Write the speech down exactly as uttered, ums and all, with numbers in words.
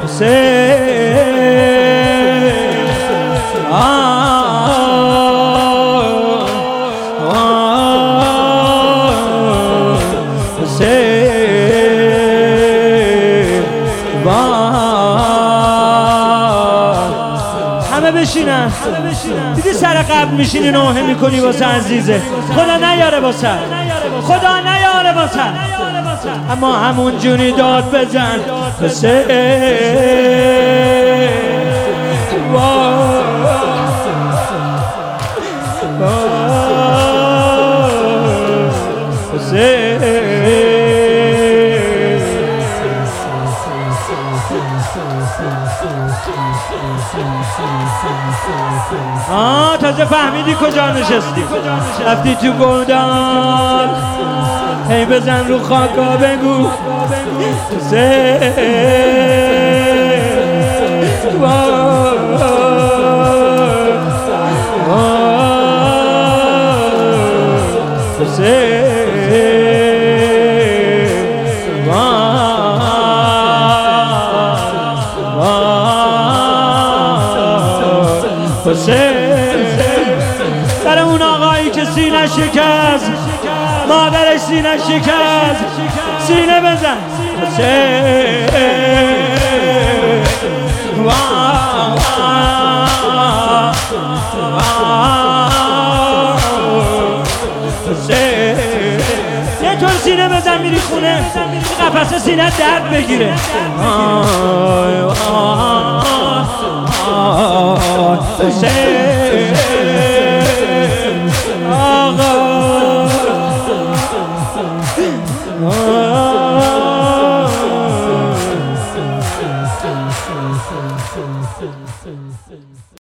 همه بشینن. دیدی سر قبل میشینی نوحه میکنی واسه عزیزه. خدا نیاره واسه، خدا نیاره واسه، اما همون جونی داد بزن حسین. آه تازه فهمیدی کجا نشستی، رفتی تو گودال. هی بزن رو خاکا بگو حسین. در اون آقایی که سینه شکست، مادرش سینه شکست، سینه بزن حسین. یه طور سینه بزن میری خونه قفسه سینه درد بگیره.